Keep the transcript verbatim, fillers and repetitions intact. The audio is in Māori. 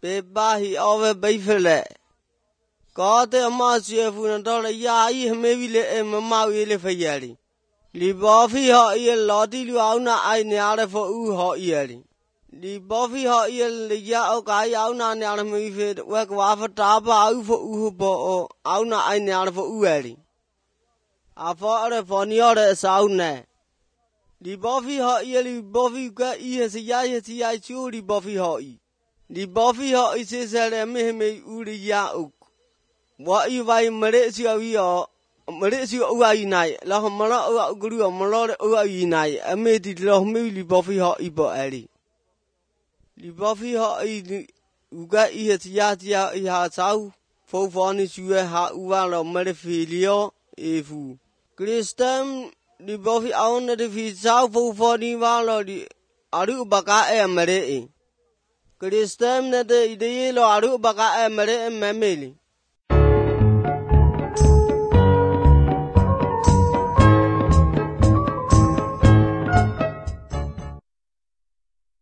Bebahi over Bayfele. God the Masia and Dollar Yai, maybe a Mamawi Fayeli. Libofi ha ear Lottie Luana I near for U ha early. Libofi ha ear Lia Okai Auna Narmifid, work wafer taba out for Uhubo or Auna I near for Ueli. A father for near a sauna. Libofi ha ear Libofi got ears a yayati I chew Libofi ha e. Libofi ha is a mehme Uri Yauk. What you buy Malaysia we are. Malaysia Uainai, La Mala Guru, Malor Uainai, I made it long maybe Buffy hot Ibo Alley. The Buffy hot Uga is Yatia Yasau, for furnish you ha Uala Malefilio, if you. Christam, the Buffy owned the feet south for forty Valo, the Arubaka air Mare. Christam that the yellow Arubaka air Mare and Mameli.